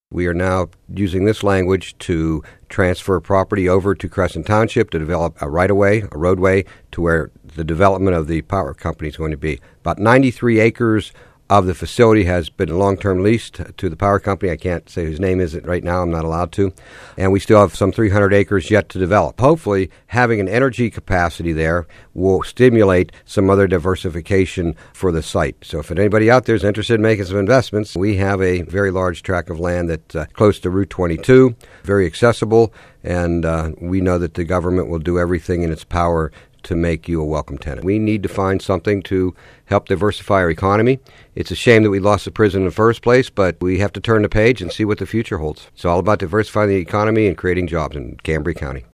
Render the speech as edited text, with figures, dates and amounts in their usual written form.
We are now using this language to transfer property over to Crescent Township to develop a right-of-way, a roadway, to where the development of the power company is going to be. About 93 acres of the facility has been long-term leased to the power company. I can't say whose name is it right now. I'm not allowed to. And we still have some 300 acres yet to develop. Hopefully, having an energy capacity there will stimulate some other diversification for the site. So if anybody out there is interested in making some investments, we have a very large tract of land that's close to Route 22, very accessible, and we know that the government will do everything in its power to make you a welcome tenant. We need to find something to help diversify our economy. It's a shame that we lost the prison in the first place, but we have to turn the page and see what the future holds. It's all about diversifying the economy and creating jobs in Cambria County.